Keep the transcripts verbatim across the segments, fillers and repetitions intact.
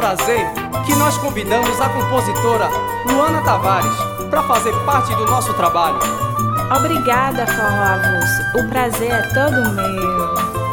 prazer que nós convidamos a compositora Luana Tavares para fazer parte do nosso trabalho. Obrigada, Forró Avulso, o prazer é todo meu.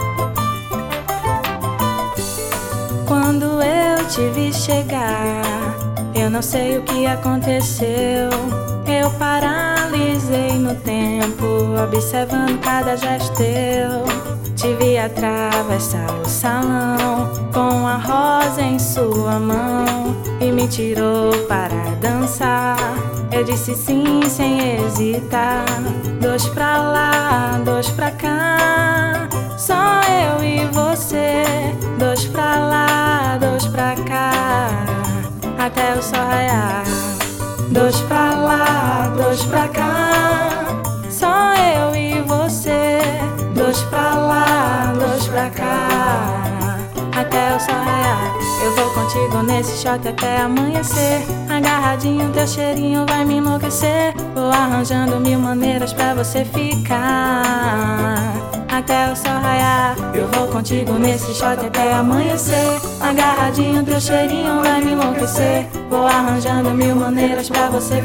Quando eu te vi chegar, eu não sei o que aconteceu. Eu paralisei no tempo, observando cada gesto teu. Te vi atravessar o salão, com a rosa em sua mão, e me tirou para dançar. Eu disse sim sem hesitar. Dois pra lá, dois pra cá, só eu e você. Dois pra lá, dois pra cá, até o sol raiar. Dois pra lá, dois pra cá, só eu e você. Dois pra lá, dois pra cá, até o sol raiar. Eu vou contigo nesse shot até amanhecer. Agarradinho, teu cheirinho vai me enlouquecer. Vou arranjando mil maneiras pra você ficar até o sol raiar. Eu vou contigo nesse shot até amanhecer. Agarradinho, teu cheirinho vai me enlouquecer. Vou arranjando mil maneiras pra você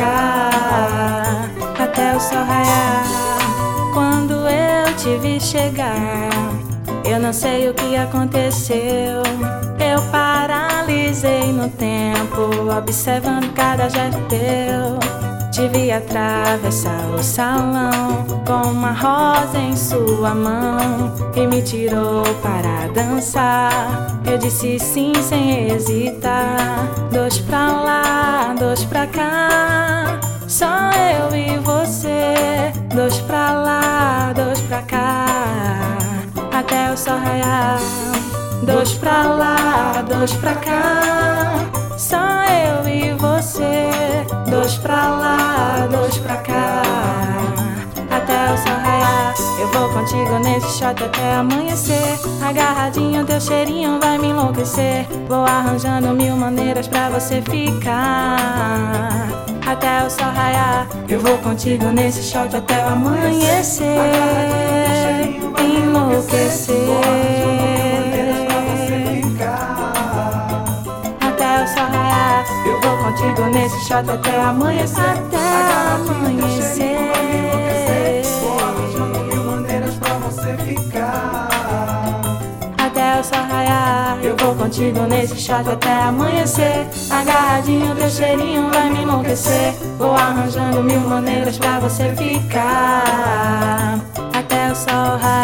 ficar até o sol raiar. Quando eu te vi chegar, eu não sei o que aconteceu. Eu paralisei no tempo, observando cada gesto teu. Te vi atravessar o salão, com uma rosa em sua mão, e me tirou para dançar. Eu disse sim sem hesitar. Dois pra lá, dois pra cá, só eu e você. Dois pra lá, dois pra cá, até o sol raiar. Dois pra lá, dois pra cá, só eu e você. Dois pra lá, dois pra cá, até o sol raiar. Eu vou contigo nesse shot até amanhecer. Agarradinho, teu cheirinho vai me enlouquecer. Vou arranjando mil maneiras pra você ficar até o sol raiar. Eu vou contigo nesse shot até o amanhecer. Enlouquecer até o sol raiar. Eu vou contigo nesse shot até amanhecer. Até amanhecer. Até o sol raiar. Eu vou contigo nesse shot até amanhecer. Agarradinho, teu cheirinho vai me enlouquecer. Vou arranjando mil maneiras pra você ficar até o sol raiar.